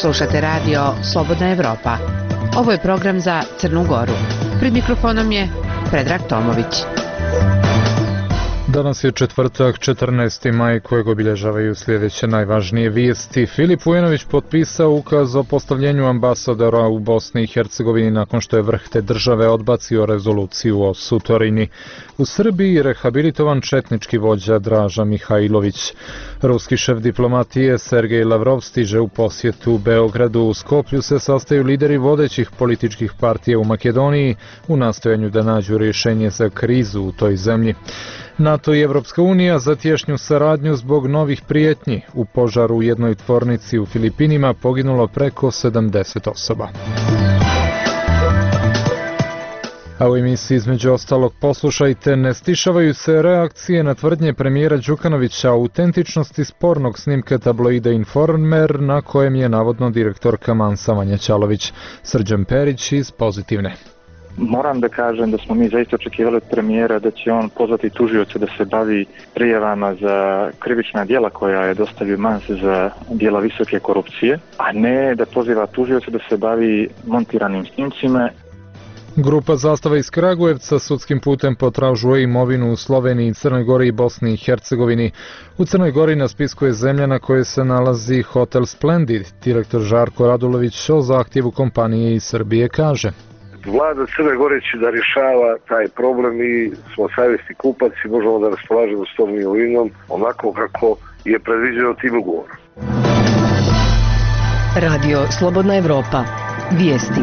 Slušate radio Slobodna Evropa. Ovo je program za Crnu Goru. Pred mikrofonom je Predrag Tomović. Danas je četvrtak, 14. maj, kojeg obilježavaju sljedeće najvažnije vijesti. Filip Vujanović potpisao ukaz o postavljenju ambasadora u Bosni i Hercegovini nakon što je vrh te države odbacio rezoluciju o Sutorini. U Srbiji rehabilitovan četnički vođa Draža Mihajlović. Ruski šef diplomatije Sergej Lavrov stiže u posjetu Beogradu. U Skoplju se sastaju lideri vodećih političkih partija u Makedoniji u nastojanju da nađu rješenje za krizu u toj zemlji. NATO i Evropska unija za tješnju saradnju zbog novih prijetnji. U požaru u jednoj tvornici u Filipinima poginulo preko 70 osoba. A u emisiji između ostalog poslušajte, ne stišavaju se reakcije na tvrdnje premijera Đukanovića o autentičnosti spornog snimka tabloida Informer na kojem je navodno direktorka Mansa Vanja Ćalović. Srđan Perić iz Pozitivne. Moram da kažem da smo mi zaista očekivali od premijera da će on pozvati tužioce da se bavi prijavama za krivična djela koja je dostavio Mansi za djela visoke korupcije, a ne da poziva tužioce da se bavi montiranim snimcima. Grupa Zastava iz Kragujevca sudskim putem potražuje imovinu u Sloveniji, Crnoj Gori i Bosni i Hercegovini. U Crnoj Gori na spisku je zemlja na kojoj se nalazi Hotel Splendid. Direktor Žarko Radulović o zahtjevu kompanije iz Srbije kaže: Vlada Crne Gore će da rješava taj problem i smo savjesni kupaci, možemo da raspolažemo s tom imovinom onako kako je predviđeno tim ugovorom. Radio Slobodna Evropa. Vijesti.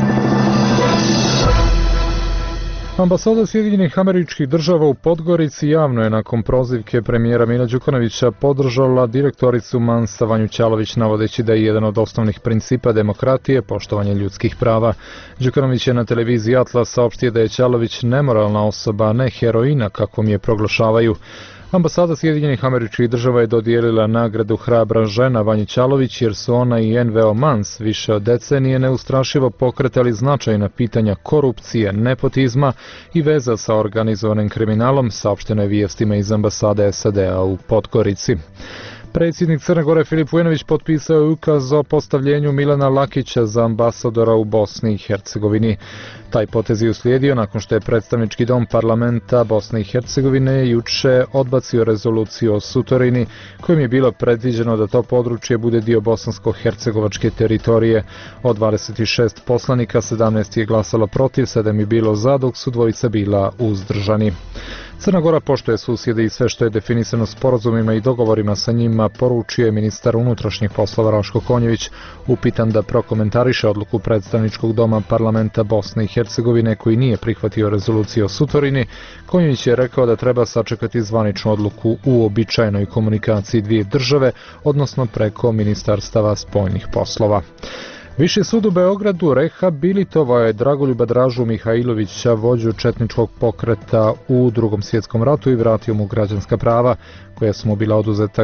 Ambasada Sjedinjenih Američkih Država u Podgorici javno je nakon prozivke premijera Mila Đukanovića podržala direktoricu Mansa Vanju Ćalović, navodeći da je jedan od osnovnih principa demokratije poštovanje ljudskih prava. Đukanović je na televiziji Atlas saopštio da je Ćalović nemoralna osoba, a ne heroina kakvom je proglašavaju. Ambasada Sjedinjenih Američkih Država je dodijelila nagradu Hrabra žena Vanji Ćalović jer su ona i NVO Mans više od decenije neustrašivo pokretali značajna pitanja korupcije, nepotizma i veza sa organizovanim kriminalom, saopšteno je vijestima iz ambasade SAD-a u Podgorici. Predsjednik Crne Gore Filip Vujanović potpisao je ukaz o postavljenju Milana Lakića za ambasadora u Bosni i Hercegovini. Taj potez je uslijedio nakon što je predstavnički dom parlamenta Bosne i Hercegovine juče odbacio rezoluciju o Sutorini, kojim je bilo predviđeno da to područje bude dio bosansko-hercegovačke teritorije. Od 26 poslanika 17 je glasalo protiv, 7 je bilo za, dok su dvojica bila uzdržani. Crna Gora poštuje susjede i sve što je definisano sporazumima i dogovorima sa njima, poručio je ministar unutrašnjih poslova Raško Konjević, upitan da prokomentariše odluku predstavničkog doma parlamenta Bosne i Hercegovine koji nije prihvatio rezoluciju o Sutorini. Konjević je rekao da treba sačekati zvaničnu odluku u uobičajenoj komunikaciji dvije države, odnosno preko ministarstava spoljnih poslova. Viši sud u Beogradu rehabilitovao je Dragoljuba Dražu Mihajlovića, vođu četničkog pokreta u Drugom svjetskom ratu, i vratio mu građanska prava koja su mu bila oduzeta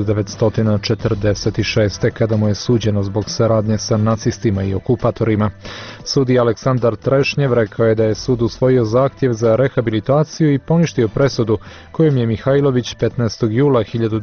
1946. kada mu je suđeno zbog saradnje sa nacistima i okupatorima. Sudija Aleksandar Trešnjev rekao je da je sud usvojio zahtjev za rehabilitaciju i poništio presudu kojom je Mihajlović 15. jula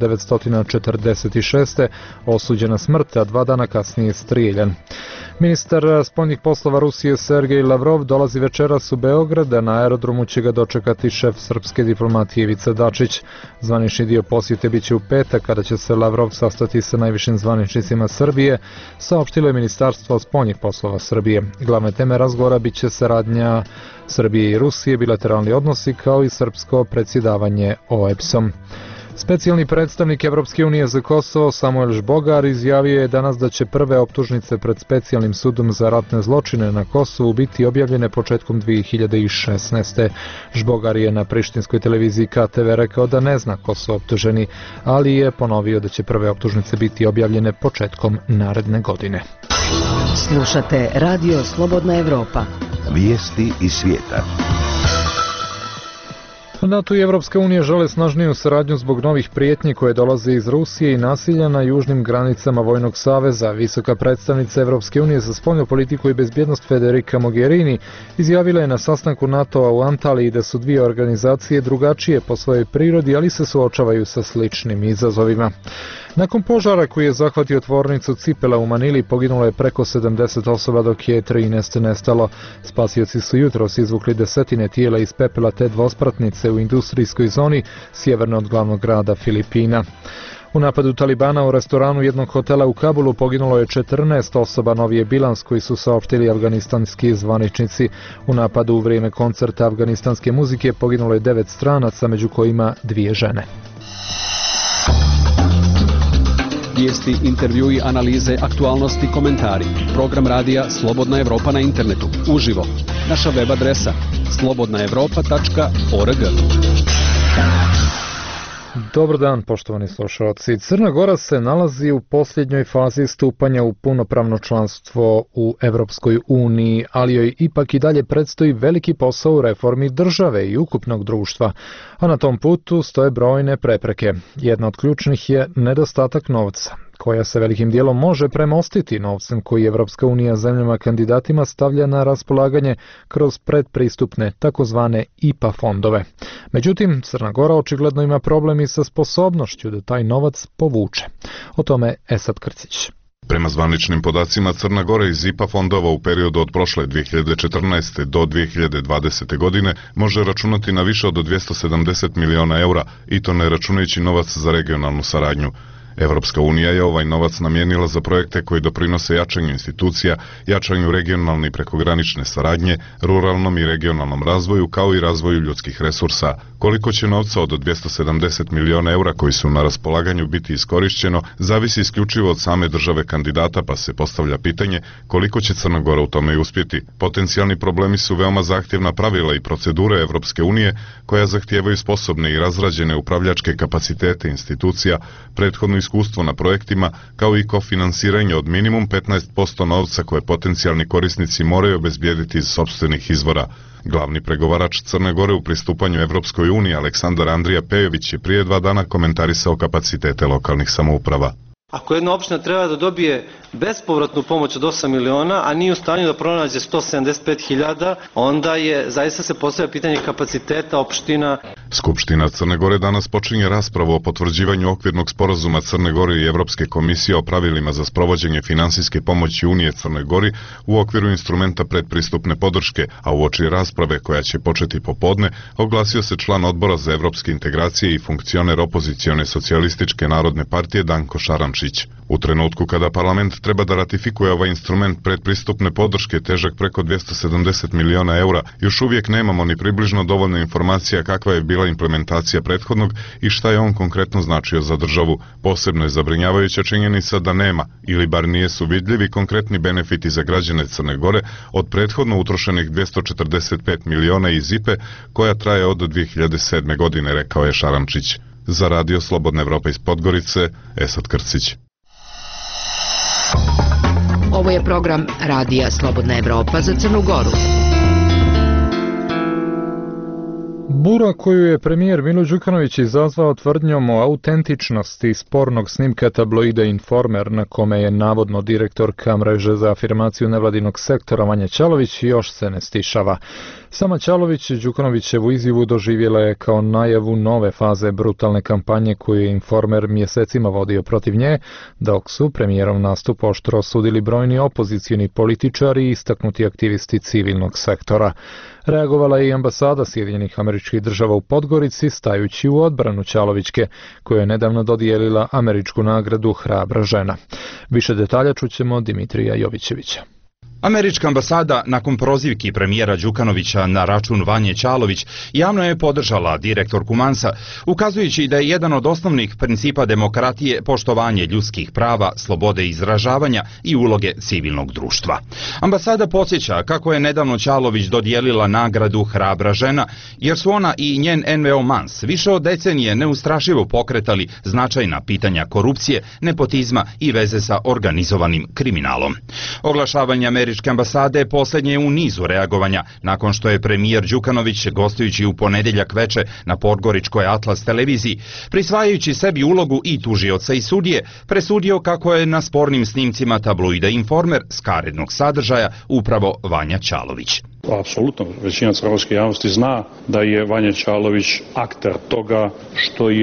1946. osuđen na smrt, a 2 dana kasnije strijeljan. Ministar spoljnih poslova Rusije Sergej Lavrov dolazi večeras u Beograd, a na aerodromu će ga dočekati šef srpske diplomatije Ivica Dačić. Zvanični dio posjete biće u petak, kada će se Lavrov sastati sa najvišim zvaničnicima Srbije, saopštilo je Ministarstvo spoljnih poslova Srbije. Glavne teme razgovora biće saradnja Srbije i Rusije, bilateralni odnosi kao i srpsko predsjedavanje OEBS-om. Specijalni predstavnik Evropske unije za Kosovo Samuel Žbogar izjavio je danas da će prve optužnice pred specijalnim sudom za ratne zločine na Kosovu biti objavljene početkom 2016. Žbogar je na prištinskoj televiziji KTV rekao da ne zna ko su optuženi, ali je ponovio da će prve optužnice biti objavljene početkom naredne godine. Slušate Radio Slobodna Evropa. Vijesti iz svijeta. NATO i Evropska unija žele snažniju saradnju zbog novih prijetnji koje dolaze iz Rusije i nasilja na južnim granicama Vojnog saveza. Visoka predstavnica Evropske unije za spoljnu politiku i bezbjednost Federica Mogherini izjavila je na sastanku NATO-a u Antaliji da su dvije organizacije drugačije po svojoj prirodi, ali se suočavaju sa sličnim izazovima. Nakon požara koji je zahvatio tvornicu cipela u Manili poginulo je preko 70 osoba dok je 13 nestalo. Spasioci su jutros izvukli desetine tijela iz pepela te dvospratnice u industrijskoj zoni sjeverno od glavnog grada Filipina. U napadu Talibana u restoranu jednog hotela u Kabulu poginulo je 14 osoba, novi je bilans koji su saopštili afganistanski zvaničnici. U napadu u vrijeme koncerta afganistanske muzike poginulo je 9 stranaca, među kojima 2 žene. Vijesti, intervjui, analize, aktualnosti, komentari. Program radija Slobodna Evropa na internetu. Uživo. Naša web adresa slobodnaevropa.org. Dobar dan, poštovani slušalci. Crna Gora se nalazi u posljednjoj fazi stupanja u punopravno članstvo u Evropskoj uniji, ali joj ipak i dalje predstoji veliki posao u reformi države i ukupnog društva, a na tom putu stoje brojne prepreke. Jedna od ključnih je nedostatak novca, koja se velikim dijelom može premostiti novcem koji Evropska unija zemljama kandidatima stavlja na raspolaganje kroz predpristupne takozvane IPA fondove. Međutim, Crna Gora očigledno ima problem i sa sposobnošću da taj novac povuče. O tome Esad Krcić. Prema zvaničnim podacima, Crna Gora iz IPA fondova u periodu od prošle 2014. do 2020. godine može računati na više od 270 miliona eura, i to ne računajući novac za regionalnu saradnju. Evropska unija je ovaj novac namijenila za projekte koji doprinose jačanju institucija, jačanju regionalne i prekogranične saradnje, ruralnom i regionalnom razvoju, kao i razvoju ljudskih resursa. Koliko će novca od 270 miliona eura koji su na raspolaganju biti iskorišćeno, zavisi isključivo od same države kandidata, pa se postavlja pitanje koliko će Crna Gora u tome i uspjeti. Potencijalni problemi su veoma zahtjevna pravila i procedure Evropske unije, koja zahtijevaju sposobne i razrađene upravljačke kapacitete institucija, prethodno iskustvo na projektima, kao i kofinansiranje od minimum 15% novca koje potencijalni korisnici moraju obezbijediti iz sopstvenih izvora. Glavni pregovarač Crne Gore u pristupanju Evropskoj uniji Aleksandar Andrija Pejović je prije 2 dana komentarisao kapacitete lokalnih samouprava. Ako jedna opština treba da dobije bespovratnu pomoć od 8 miliona, a nije u stanju da pronađe 175.000, onda je zaista se postavlja pitanje kapaciteta opština. Skupština Crne Gore danas počinje raspravu o potvrđivanju okvirnog sporazuma Crne Gore i Evropske komisije o pravilima za sprovođenje finansijske pomoći Unije Crnoj Gori u okviru instrumenta predpristupne podrške, a uoči rasprave koja će početi popodne, oglasio se član odbora za evropske integracije i funkcioner opozicione socijalističke narodne partije Danko Šarančić. U trenutku kada parlament treba da ratifikuje ovaj instrument predpristupne podrške težak preko 270 miliona eura, još uvijek nemamo ni približno dovoljno informacija kakva je bila implementacija prethodnog i šta je on konkretno značio za državu. Posebno je zabrinjavajuća činjenica da nema, ili bar nijesu vidljivi konkretni benefiti za građane Crne Gore od prethodno utrošenih 245 miliona iz IPE, koja traje od 2007. godine, rekao je Šarančić. Za radio Slobodna Evropa iz Podgorice, Esad Krcić. Ovo je program radija Slobodna Evropa za Crnu Goru. Bura koju je premijer Milo Đukanović izazvao tvrdnjom o autentičnosti spornog snimka tabloida Informer, na kome je navodno direktorka mreže za afirmaciju nevladinog sektora Vanja Ćalović, još se ne stišava. Sama Ćalović Đukanovićevu izjavu doživjela je kao najavu nove faze brutalne kampanje koju je Informer mjesecima vodio protiv nje, dok su premijerov nastup oštro osudili brojni opozicioni političari i istaknuti aktivisti civilnog sektora. Reagovala je i ambasada Sjedinjenih Američkih Država u Podgorici, stajući u odbranu Ćalovićke, koja je nedavno dodijelila američku nagradu Hrabra žena. Više detalja čućemo Dimitrija Jovićevića. Američka ambasada, nakon prozivki premijera Đukanovića na račun Vanje Ćalović, javno je podržala direktorku Mansa, ukazujući da je jedan od osnovnih principa demokratije poštovanje ljudskih prava, slobode izražavanja i uloge civilnog društva. Ambasada podsjeća kako je nedavno Ćalović dodijelila nagradu Hrabra žena, jer su ona i njen NVO Mans više od decenije neustrašivo pokretali značajna pitanja korupcije, nepotizma i veze sa organizovanim kriminalom. Oglašavanje Američke ambasade posljednje je u nizu reagovanja nakon što je premijer Đukanović, gostujući u ponedjeljak veče na podgoričkoj Atlas televiziji, prisvajajući sebi ulogu i tužioca i sudije, presudio kako je na spornim snimcima tabloida Informer skarednog sadržaja upravo Vanja Ćalović. Apsolutno, većina crnogorske javnosti zna da je Vanja Ćalović akter toga što je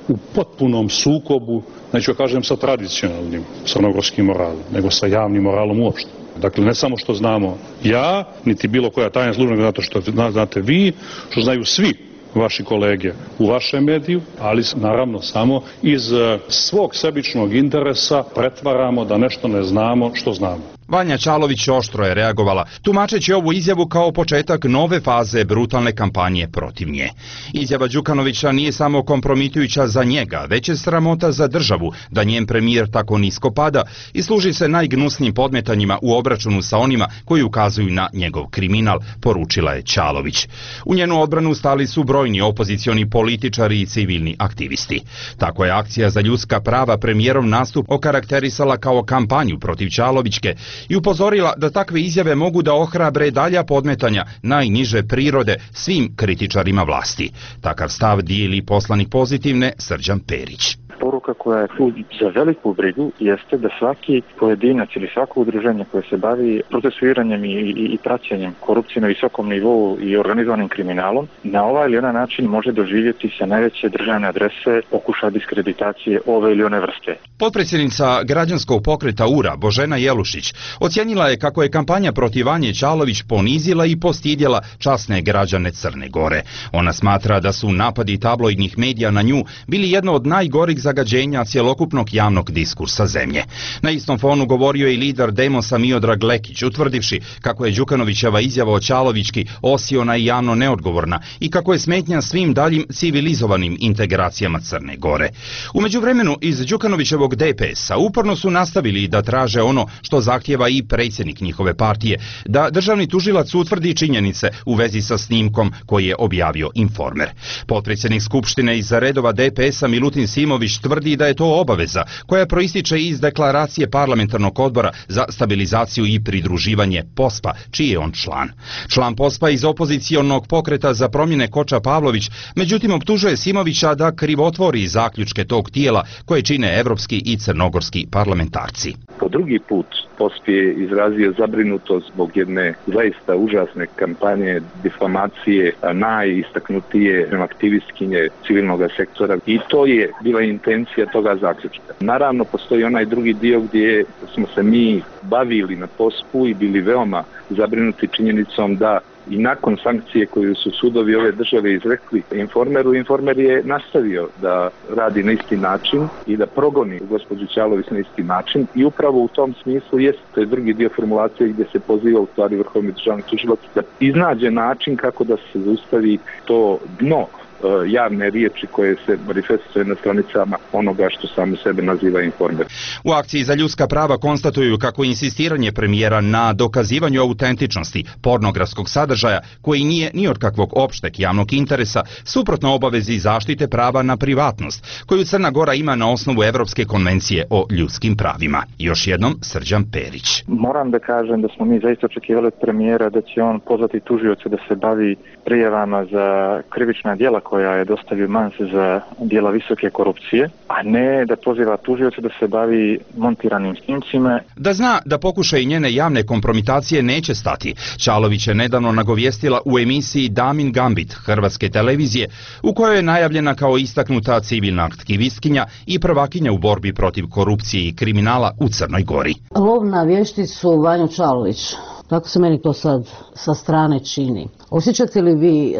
u potpunom sukobu, neću kažem sa tradicionalnim crnogorskim moralom, nego sa javnim moralom uopšte. Dakle, ne samo što znamo ja, niti bilo koja tajna služba, zato što znate vi, što znaju svi vaši kolege u vašem mediju, ali naravno samo iz svog sebičnog interesa pretvaramo da nešto ne znamo što znamo. Vanja Čalović oštro je reagovala, tumačeći ovu izjavu kao početak nove faze brutalne kampanje protiv nje. Izjava Đukanovića nije samo kompromitujuća za njega, već je sramota za državu da njen premijer tako nisko pada i služi se najgnusnijim podmetanjima u obračunu sa onima koji ukazuju na njegov kriminal, poručila je Čalović. U njenu odbranu stali su brojni opozicioni političari i civilni aktivisti. Tako je akcija za ljudska prava premijerov nastup okarakterisala kao kampanju protiv Čalovićke i upozorila da takve izjave mogu da ohrabre dalja podmetanja najniže prirode svim kritičarima vlasti. Takav stav dijeli poslanik Pozitivne Srđan Perić. Poruka koja je tu za veliku brigu jeste da svaki pojedinac ili svako udruženje koje se bavi procesuiranjem i praćenjem korupcije na visokom nivou i organizovanim kriminalom na ovaj ili onaj način može doživjeti sa najveće državne adrese pokušaj diskreditacije ove ili one vrste. Potpredsjednica građanskog pokreta URA Božena Jelušić ocijenila je kako je kampanja protiv Vanje Čalović ponizila i postidjela časne građane Crne Gore. Ona smatra da su napadi tabloidnih medija na nju bili jedno od najgorih zagađenja cjelokupnog javnog diskursa zemlje. Na istom fonu govorio je i lider Demosa Miodrag Lekić, utvrdivši kako je Đukanovićeva izjava o Čalovićki osiona i javno neodgovorna i kako je smetnja svim daljim civilizovanim integracijama Crne Gore. U međuvremenu iz Đukanovićevog DPS-a uporno su nastavili da traže ono što zahtjeva i predsjednik njihove partije, da državni tužilac utvrdi činjenice u vezi sa snimkom koji je objavio Informer. Potpredsjednik Skupštine iz redova DPS-a Milutin Simović tvrdi da je to obaveza koja proističe iz deklaracije Parlamentarnog odbora za stabilizaciju i pridruživanje POSPA, čiji je on član. Član POSPA iz opozicionog pokreta za promjene Koča Pavlović, međutim optužuje Simovića da krivotvori zaključke tog tijela koje čine evropski i crnogorski parlamentarci. Po drugi put POSP je izrazio zabrinutost zbog jedne zaista užasne kampanje difamacije najistaknutije aktivistkinje civilnog sektora i to je bila intencija toga zaključka. Naravno, postoji onaj drugi dio gdje smo se mi bavili na POSP-u i bili veoma zabrinuti činjenicom da i nakon sankcije koju su sudovi ove države izrekli Informeru, Informer je nastavio da radi na isti način i da progoni gospođu Čalović na isti način i upravo u tom smislu jest, to je drugi dio formulacije gdje se poziva u stvari Vrhovni državni tužilac da iznađe način kako da se zaustavi to dno javne riječi koje se manifestuje na stranicama onoga što samo sebe naziva Informer. U akciji za ljudska prava konstatuju kako insistiranje premijera na dokazivanju autentičnosti pornografskog sadržaja, koji nije ni od kakvog opšteg javnog interesa, suprotno obavezi zaštite prava na privatnost, koju Crna Gora ima na osnovu Evropske konvencije o ljudskim pravima. Još jednom Srđan Perić. Moram da kažem da smo mi zaista očekivali od premijera da će on pozvati tužioce da se bavi prijavama za krivična djela koja je dostavio Mans za djela visoke korupcije, a ne da poziva tužioce da se bavi montiranim snimcima. Da zna da pokušaj njene javne kompromitacije neće stati, Čalović je nedavno nagovijestila u emisiji Damin Gambit Hrvatske televizije, u kojoj je najavljena kao istaknuta civilna aktivistkinja i prvakinja u borbi protiv korupcije i kriminala u Crnoj Gori. Lov na vješticu Vanju Čalović, tako se meni to sad sa strane čini. Osjećate li vi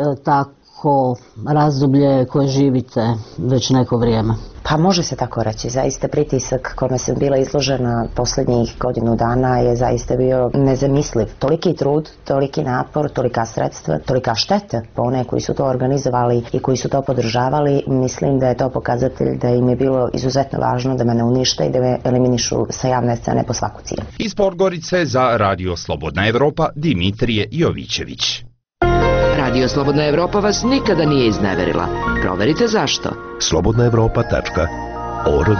tako razdoblje koje živite već neko vrijeme? Pa može se tako reći, zaista pritisak kome sam bila izložena posljednjih godinu dana je zaista bio nezamisliv. Toliki trud, toliki napor, tolika sredstva, tolika šteta po one koji su to organizovali i koji su to podržavali, mislim da je to pokazatelj da im je bilo izuzetno važno da me ne unište i da me eliminišu sa javne scene po svaku cijenu. Iz Podgorice za Radio Slobodna Evropa Dimitrije Jovićević. Radio Slobodna Evropa vas nikada nije izneverila. Proverite zašto. slobodnaevropa.org.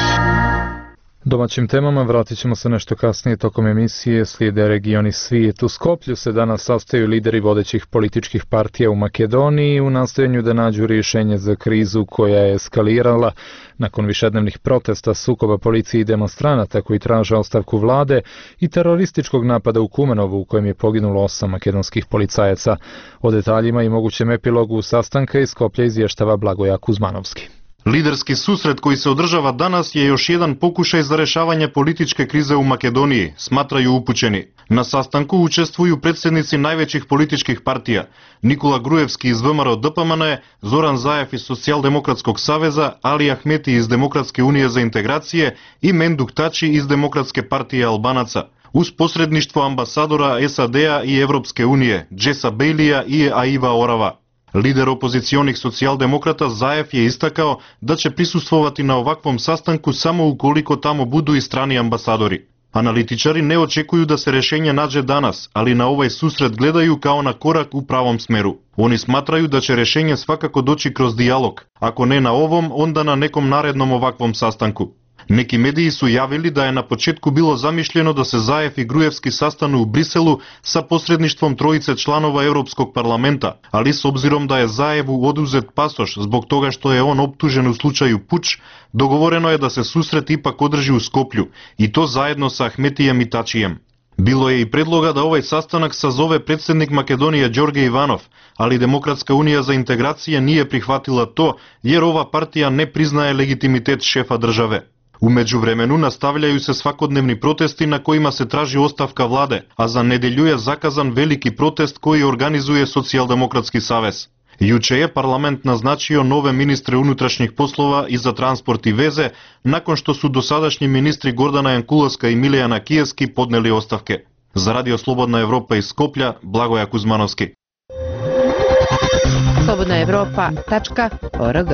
Domaćim temama vratit ćemo se nešto kasnije tokom emisije. Slijede regioni svijet. U Skoplju se danas sastaju lideri vodećih političkih partija u Makedoniji u nastojanju da nađu rješenje za krizu koja je eskalirala nakon višednevnih protesta, sukoba policije i demonstranata koji traže ostavku vlade i terorističkog napada u Kumanovu u kojem je poginulo 8 makedonskih policajaca. O detaljima i mogućem epilogu sastanka iz Skoplja izvještava Blagoja Kuzmanovski. Liderski susret koji se održava danas je još jedan pokušaj za rešavanje političke krize u Makedoniji, smatraju upućeni. Na sastanku učestvuju predsjednici najvećih političkih partija: Nikola Grujevski iz VMRO-DPMN, Zoran Zaev iz Socijaldemokratskog saveza, Ali Ahmeti iz Demokratske unije za integracije i Menduk Tači iz Demokratske partije Albanaca, uz posredništvo ambasadora SAD-a i Evropske unije, Jessa Bailija i Aiva Orava. Lider opozicionih socijaldemokrata Zaev je istakao da će prisustvovati na ovakvom sastanku samo ukoliko tamo budu i strani ambasadori. Analitičari ne očekuju da se rešenje nađe danas, ali na ovaj susret gledaju kao na korak u pravom smeru. Oni smatraju da će rešenje svakako doći kroz dijalog, ako ne na ovom, onda na nekom narednom ovakvom sastanku. Neki mediji su javili da je na početku bilo zamišljeno da se Zaev i Grujevski sastanu u Briselu sa posredništvom trojice članova Europskog parlamenta, ali s obzirom da je Zaevu oduzet pasoš zbog toga što je on optužen u slučaju puč, dogovoreno je da se susret ipak održi u Skoplju, i to zajedno sa Ahmetijem i Tačijem. Bilo je i predloga da ovaj sastanak sazove predsjednik Makedonije Đorđe Ivanov, ali Demokratska unija za integracije nije prihvatila to jer ova partija ne priznaje legitimitet šefa države. U međuvremenu nastavljaju se svakodnevni protesti na kojima se traži ostavka vlade, a za nedelju je zakazan veliki protest koji organizuje Socijaldemokratski savez. Juče je parlament naznačio nove ministre unutrašnjih poslova i za transport i veze, nakon što su dosadašnji ministri Gordana Jankulovska i Milijana Kijevski podneli ostavke. Za Radio Slobodna Evropa iz Skoplja, Blagoja Kuzmanovski. slobodnaevropa.org.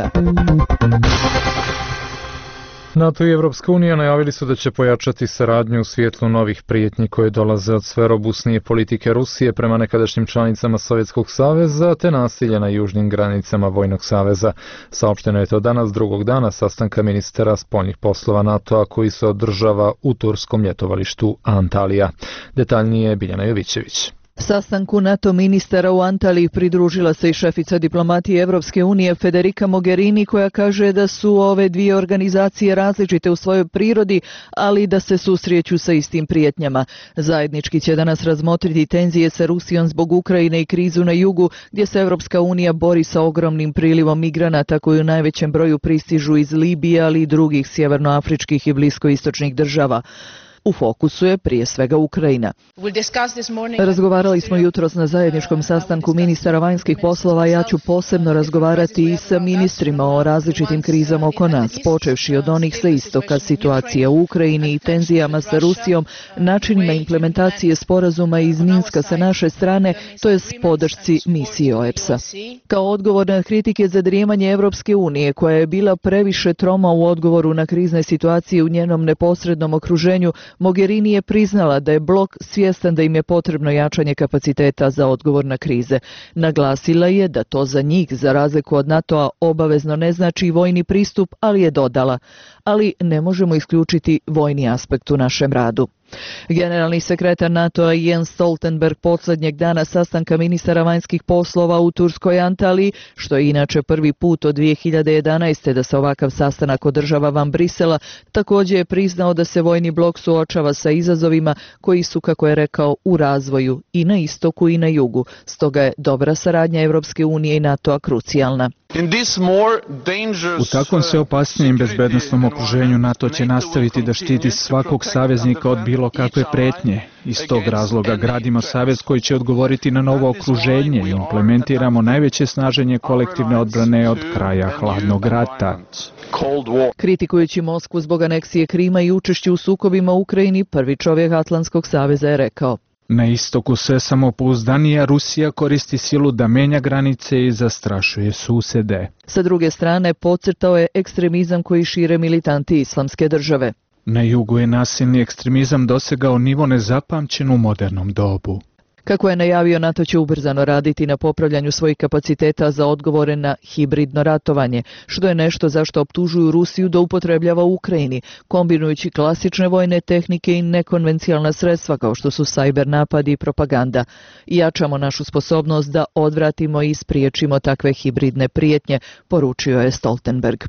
NATO i Evropska unija najavili su da će pojačati saradnju u svjetlu novih prijetnji koje dolaze od sve robusnije politike Rusije prema nekadašnjim članicama Sovjetskog saveza te nasilja na južnim granicama Vojnog saveza. Saopšteno je to danas, drugog dana sastanka ministara spoljnih poslova NATO-a koji se održava u turskom ljetovalištu Antalija. Detaljnije Biljana Jovićević. Sastanku NATO ministara u Antaliji pridružila se i šefica diplomatije Evropske unije Federica Mogherini, koja kaže da su ove dvije organizacije različite u svojoj prirodi, ali da se susreću sa istim prijetnjama. Zajednički će danas razmotriti tenzije sa Rusijom zbog Ukrajine i krizu na jugu, gdje se Evropska unija bori sa ogromnim prilivom migranata koji u najvećem broju pristižu iz Libije, ali i drugih sjevernoafričkih i bliskoistočnih država. U fokusu je prije svega Ukrajina. Razgovarali smo jutros na zajedničkom sastanku ministara vanjskih poslova, ja ću posebno razgovarati i sa ministrima o različitim krizama oko nas, počevši od onih sa istoka, situacija u Ukrajini i tenzijama sa Rusijom, načinima implementacije sporazuma iz Minska sa naše strane, to je podršci misiji OEPS-a. Kao odgovor na kritike za drijemanje Evropske unije, koja je bila previše troma u odgovoru na krizne situacije u njenom neposrednom okruženju, Mogherini je priznala da je blok svjestan da im je potrebno jačanje kapaciteta za odgovor na krize. Naglasila je da to za njih, za razliku od NATO-a, obavezno ne znači vojni pristup, ali je dodala: ali ne možemo isključiti vojni aspekt u našem radu. Generalni sekretar NATO-a Jens Stoltenberg posljednjeg dana sastanka ministara vanjskih poslova u turskoj Antaliji, što je inače prvi put od 2011. da se ovakav sastanak održava van Brisela, također je priznao da se vojni blok suočava sa izazovima koji su, kako je rekao, u razvoju i na istoku i na jugu. Stoga je dobra saradnja Evropske unije i NATO-a krucijalna. U takvom sve opasnijem bezbednostnom okruženju NATO će nastaviti da štiti svakog saveznika od bilo kakve pretnje. Iz tog razloga gradimo savez koji će odgovoriti na novo okruženje i implementiramo najveće snaženje kolektivne odbrane od kraja hladnog rata. Kritikujući Moskvu zbog aneksije Krima i učešću u sukobima u Ukrajini, prvi čovjek Atlantskog saveza je rekao: na istoku sve samopouzdanija Rusija koristi silu da menja granice i zastrašuje susede. Sa druge strane, podcrtao je ekstremizam koji šire militanti Islamske države. Na jugu je nasilni ekstremizam dosegao nivo nezapamćen u modernom dobu. Kako je najavio, NATO će ubrzano raditi na popravljanju svojih kapaciteta za odgovore na hibridno ratovanje, što je nešto zašto optužuju Rusiju da upotrebljava u Ukrajini, kombinujući klasične vojne tehnike i nekonvencionalna sredstva kao što su sajber napadi i propaganda. Jačamo našu sposobnost da odvratimo i spriječimo takve hibridne prijetnje, poručio je Stoltenberg.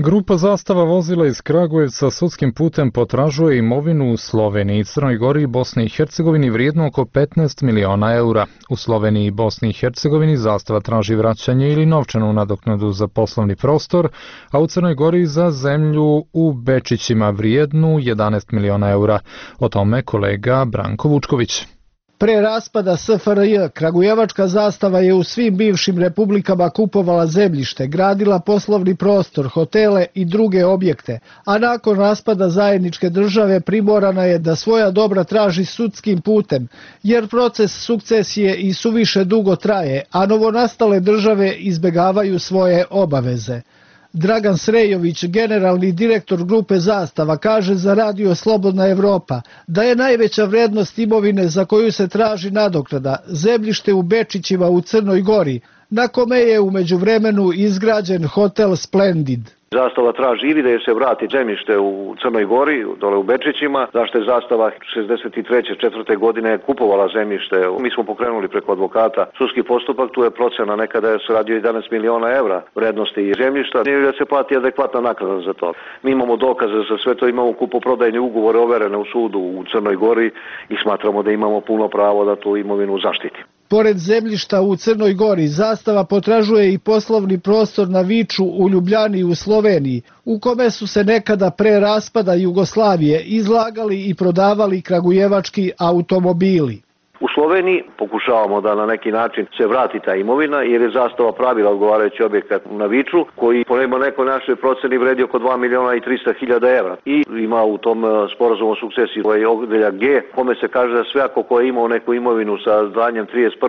Grupa Zastava vozila iz Kragujevca sudskim putem potražuje imovinu u Sloveniji, Crnoj Gori i Bosni i Hercegovini vrijedno oko 15 miliona eura. U Sloveniji i Bosni i Hercegovini Zastava traži vraćanje ili novčanu nadoknadu za poslovni prostor, a u Crnoj Gori za zemlju u Bečićima vrijednu 11 miliona eura. O tome kolega Branko Vučković. Pre raspada SFRJ, Kragujevačka Zastava je u svim bivšim republikama kupovala zemljište, gradila poslovni prostor, hotele i druge objekte, a nakon raspada zajedničke države primorana je da svoja dobra traži sudskim putem, jer proces sukcesije i suviše dugo traje, a novonastale države izbegavaju svoje obaveze. Dragan Srejović, generalni direktor grupe Zastava, kaže za Radio Slobodna Evropa da je najveća vrednost imovine za koju se traži nadoknada zemljište u Bečićima u Crnoj Gori, na kome je u međuvremenu izgrađen hotel Splendid. Zastava traži ili da je se vrati zemljište u Crnoj Gori, dole u Bečićima, zašto je Zastava 63. 4. godine kupovala zemljište. Mi smo pokrenuli preko advokata sudski postupak, tu je procena nekada je se radio 11 miliona evra vrednosti zemljišta, ili da se plati adekvatna naknada za to. Mi imamo dokaze za sve to, imamo kupoprodajne ugovore overene u sudu u Crnoj Gori i smatramo da imamo puno pravo da tu imovinu zaštiti. Pored zemljišta u Crnoj Gori, Zastava potražuje i poslovni prostor na Viču u Ljubljani u Sloveniji, u kome su se nekada pre raspada Jugoslavije izlagali i prodavali kragujevački automobili. U Sloveniji pokušavamo da na neki način se vrati ta imovina, jer je Zastava pravila odgovarajući objekat na Viču, koji po nekoj našoj proceni vredi oko 2 miliona i 300 hiljada evra. I ima u tom sporazumu o sukcesiji ovaj odeljak G, kome se kaže da sve ako ko je imao neku imovinu sa danjem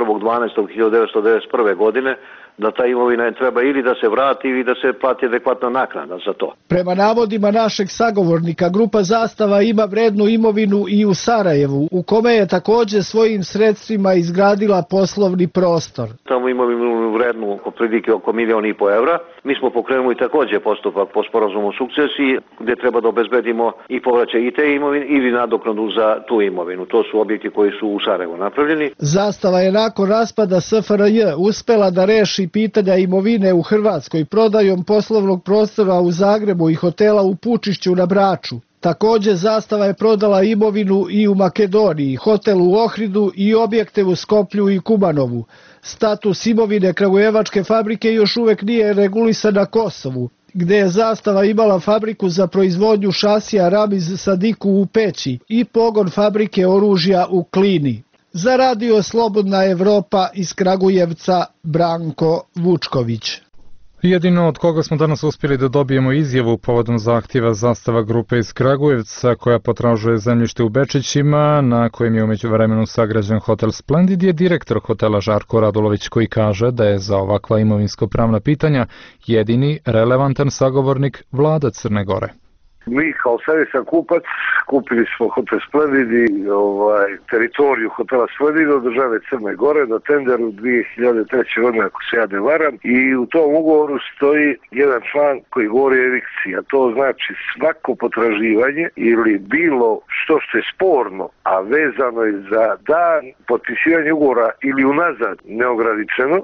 31.12.1991. godine, da ta imovina treba ili da se vrati ili da se plati adekvatna naknada za to. Prema navodima našeg sagovornika, grupa Zastava ima vrednu imovinu i u Sarajevu, u kome je također svojim sredstvima izgradila poslovni prostor. Tamo imovinu vrednu otprilike oko 1,5 miliona evra. Mi smo pokrenuli također postupak po sporazumu o sukcesiji, gdje treba da obezbedimo i povraćaj i te imovine ili nadoknadu za tu imovinu. To su objekti koji su u Sarajevu napravljeni. Zastava je nakon raspada SFRJ uspela da reši pitanja imovine u Hrvatskoj prodajom poslovnog prostora u Zagrebu i hotela u Pučišću na Braču. Također Zastava je prodala imovinu i u Makedoniji, hotel u Ohridu i objekte u Skoplju i Kumanovu. Status imovine Kragujevačke fabrike još uvek nije regulisan na Kosovu, gde je Zastava imala fabriku za proizvodnju šasija Ramiz Sadiku u Peći i pogon fabrike oružja u Klini. Za Radio Slobodna Evropa iz Kragujevca, Branko Vučković. Jedino od koga smo danas uspjeli da dobijemo izjavu povodom zahtjeva Zastava grupe iz Kragujevca koja potražuje zemljište u Bečićima, na kojem je u međuvremenu sagrađen hotel Splendid, je direktor hotela Žarko Radulović, koji kaže da je za ovakva imovinsko-pravna pitanja jedini relevantan sagovornik vlada Crne Gore. Mi kao savjesan kupac kupili smo hotel Splendid i teritoriju hotela Splendid od države Crne Gore na tenderu 2003. godine, ako se ja ne varam, i u tom ugovoru stoji jedan član koji govori o evikciji, a to znači svako potraživanje ili bilo što je sporno, a vezano je za dan potpisivanja ugovora ili unazad neograničeno,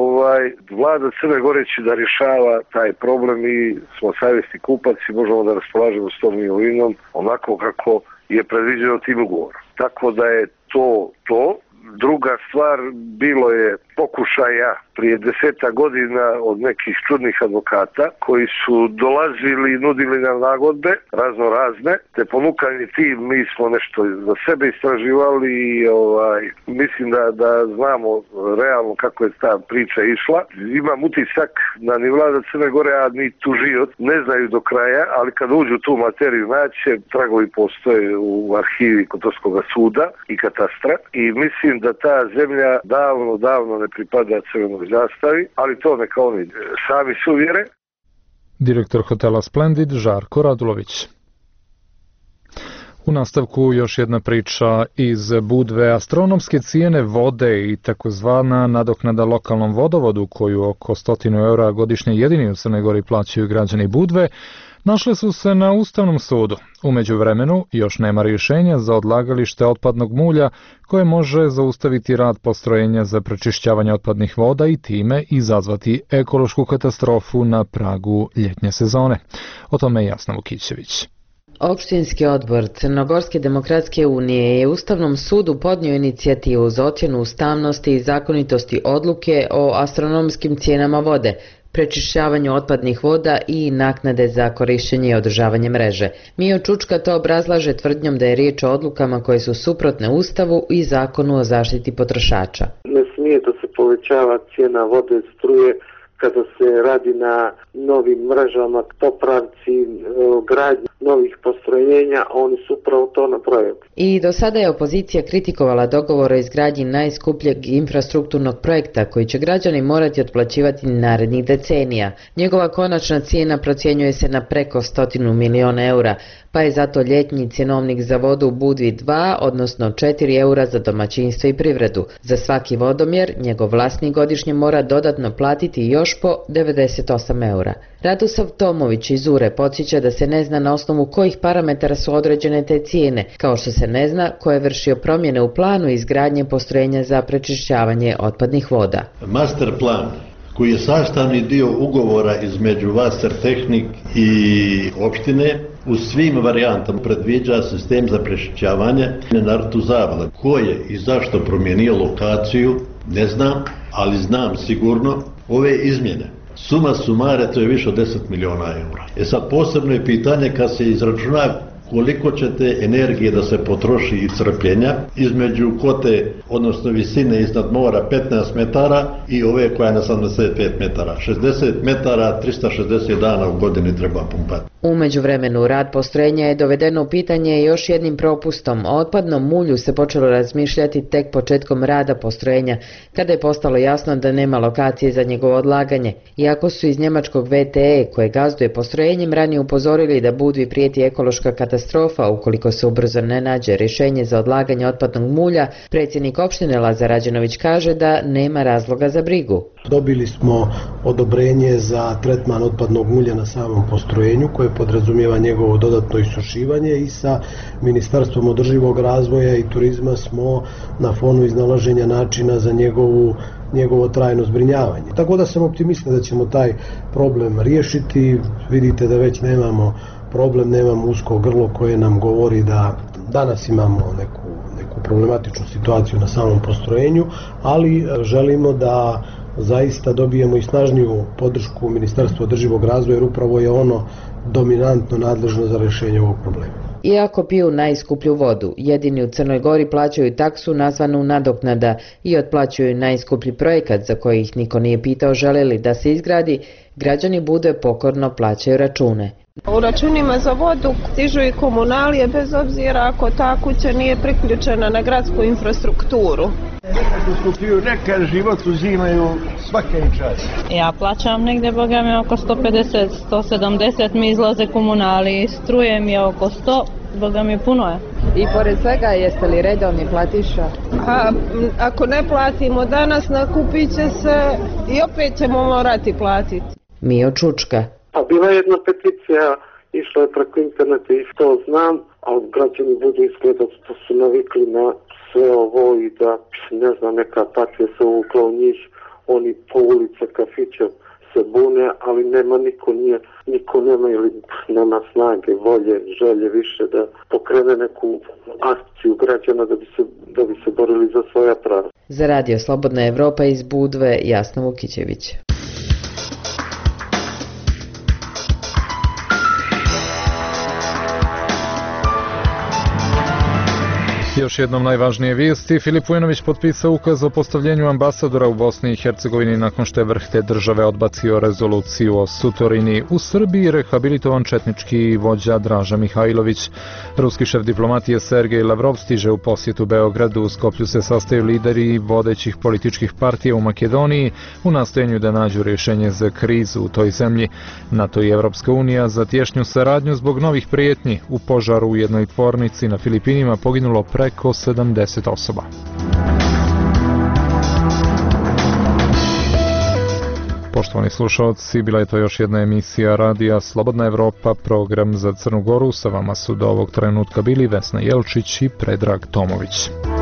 vlada Crne Gore će da rješava taj problem i smo savjesni kupac i možemo da raspolažemo s tom imovinom onako kako je predviđeno tim ugovorom. Tako da je to. Druga stvar, bilo je pokušaja prije 10 godina od nekih čudnih advokata koji su dolazili i nudili nam nagodbe razno razne, te ponukani tim mi smo nešto za sebe istraživali i mislim da znamo realno kako je ta priča išla. Imam utisak da ni vlada Crne Gore, a ni tužioc ne znaju do kraja, ali kad uđu tu materiju naće, tragovi postoje u arhivi Kotorskog suda i katastra i mislim da ta zemlja davno ne pripada Crvenoj Zastavi, ali to neka oni sami suvjere. Direktor hotela Splendid Žarko Radulović. U nastavku još jedna priča iz Budve. Astronomske cijene vode i takozvana nadoknada lokalnom vodovodu, koju oko 100 eura godišnje jedini u Crnoj Gori plaćaju građani Budve, našle su se na Ustavnom sudu. U međuvremenu još nema rješenja za odlagalište otpadnog mulja koje može zaustaviti rad postrojenja za prečišćavanje otpadnih voda i time izazvati ekološku katastrofu na pragu ljetnje sezone. O tome je Jasna Vukićević. Opštinski odbor Crnogorske demokratske unije je Ustavnom sudu podnio inicijativu za ocjenu ustavnosti i zakonitosti odluke o astronomskim cijenama vode, prečišćavanju otpadnih voda i naknade za korištenje i održavanje mreže. Mio Čučka to obrazlaže tvrdnjom da je riječ o odlukama koje su suprotne Ustavu i Zakonu o zaštiti potrošača. Ne smije da se povećava cijena vode, struje, kada se radi na novim mrežama, popravci, gradnji novih postrojenja, oni su upravo to napravili. I do sada je opozicija kritikovala dogovor o izgradnji najskupljeg infrastrukturnog projekta koji će građani morati otplaćivati narednih decenija. Njegova konačna cijena procjenjuje se na preko 100 miliona eura, pa je zato ljetnji cjenovnik za vodu Budvi 2, odnosno 4 eura za domaćinstvo i privredu. Za svaki vodomjer njegov vlasnik godišnje mora dodatno platiti još po 98 eura. Radosav Tomović iz Ure podsjeća da se ne zna na osnovu kojih parametara su određene te cijene, kao što se ne zna ko je vršio promjene u planu izgradnje postrojenja za prečišćavanje otpadnih voda. Master plan koji je sastavni dio ugovora između Wassertechnik i opštine, u svim varijantama predviđa sistem za prečišćavanje na rtu Zavala. Ko je i zašto promijenio lokaciju, ne znam, ali znam sigurno ove izmjene. Suma sumare, to je više od 10 miliona eura. Sad posebno je pitanje kad se izračuna koliko će te energije da se potroši i crpljenja između kote, odnosno visine iznad mora 15 metara i ove koja je na 75 metara. 60 metara, 360 dana u godini treba pumpati. U međuvremenu rad postrojenja je dovedeno u pitanje još jednim propustom. O otpadnom mulju se počelo razmišljati tek početkom rada postrojenja, kada je postalo jasno da nema lokacije za njegovo odlaganje. Iako su iz njemačkog VTE, koje gazduje postrojenjem, ranije upozorili da Budvi prijeti ekološka katastrofa ukoliko se ubrzo ne nađe rješenje za odlaganje otpadnog mulja, predsjednik opštine Lazar Rađenović kaže da nema razloga za brigu. Dobili smo odobrenje za tretman otpadnog mulja na samom postrojenju koje podrazumijeva njegovo dodatno isušivanje i sa Ministarstvom održivog razvoja i turizma smo na fonu iznalaženja načina za njegovo trajno zbrinjavanje. Tako da sam optimista da ćemo taj problem riješiti. Vidite da već nemamo problem, nemamo usko grlo koje nam govori da danas imamo neku problematičnu situaciju na samom postrojenju, ali želimo da zaista dobijemo i snažniju podršku Ministarstva održivog razvoja, jer upravo je ono dominantno nadležno za rješenje ovog problema. Iako piju najskuplju vodu, jedini u Crnoj Gori plaćaju taksu nazvanu nadoknada i otplaćuju najskuplji projekat za koji ih niko nije pitao žele li da se izgradi, građani Budve pokorno plaćaju račune. U računima za vodu stižu i komunalije bez obzira ako ta kuća nije priključena na gradsku infrastrukturu. Neka život uzimaju svake čas. Ja plaćam negdje, boga mi, oko 150, 170 mi izlaze komunalije, struje mi je oko 100, boga mi puno je. I pored svega, jeste li redovni platiša? Ako ne platimo danas, nakupit će se i opet ćemo morati platiti. Mio Čučka. Pa bila je jedna peticija, išla je preko interneta i to znam, ali građani budu izgleda da su navikli na sve ovo i da, ne znam, neka partija se uvukla u njih, oni po ulice, kafiće se bune, ali niko nema ili nema snage, volje, želje više da pokrene neku akciju građana da bi se borili za svoja prava. Za Radio Slobodna Evropa iz Budve, Jasna Vukićević. Još jednom najvažnije vijesti. Filip Vujnović potpisao ukaz o postavljenju ambasadora u Bosni i Hercegovini nakon što je vrh te države odbacio rezoluciju o Sutorini. U Srbiji rehabilitovan četnički vođa Draža Mihajlović. Ruski šef diplomatije Sergej Lavrov stiže u posjetu Beogradu. U Skoplju se sastaju lideri vodećih političkih partija u Makedoniji u nastojanju da nađu rješenje za krizu u toj zemlji. NATO i Evropska unija za tješnju saradnju zbog novih prijetnji. U požaru u jednoj tvornici na Filipinima poginulo preko 70 osoba. Poštovani Poštovani slušalci, bila je to još jedna emisija radija Slobodna Evropa, program za Crnu Goru. Sa vama su do ovog trenutka bili Vesna Jelčić i Predrag Tomović.